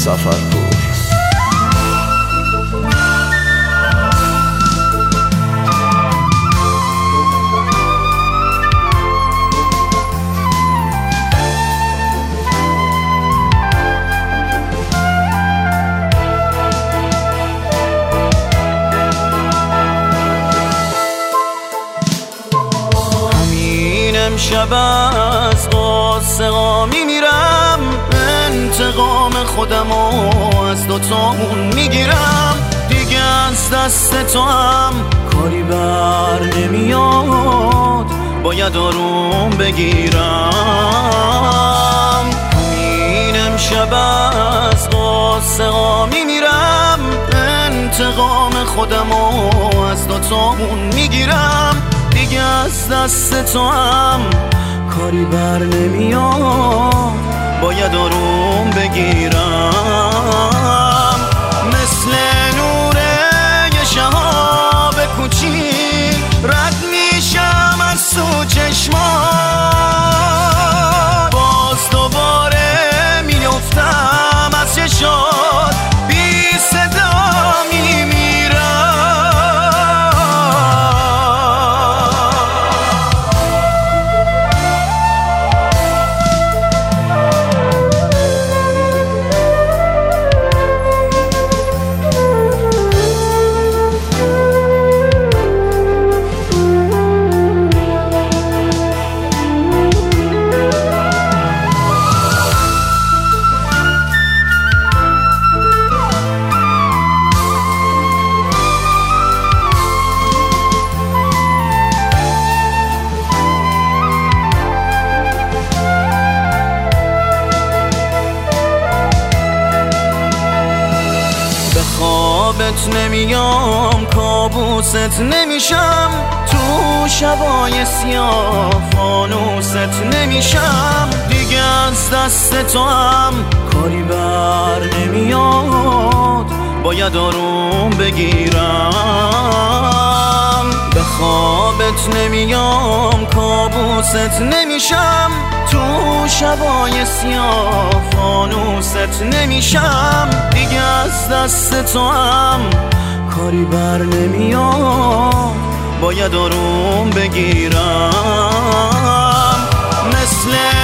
سفرپور. امشب از قاسقا میمیرم، انتقام خودمو از دوتامون میگیرم. دیگه از دست تو هم کاری بر نمیاد، باید آروم بگیرم. این امشب از قاسقا میمیرم، انتقام خودمو از دوتامون میگیرم. دیگه از دست تو هم کاری بر نمیاد، باید آروم بگیرم. مثل نور یه شهاب کوچیک رد میشم از تو چشمات، باز دوباره میفتم از چشات، بی صدا خوابت نمیام، کابوست نمیشم، تو شبای سیاه فانوست نمیشم. دیگه از دست تو هم کاری بر نمیاد، باید آروم بگیرم. به خوابت نمیام، کابوست نمیشم، تو شبای سیاه فانوست نمیشم. دیگه از دست تو هم کاری بر نمیاد، باید آروم بگیرم. مثل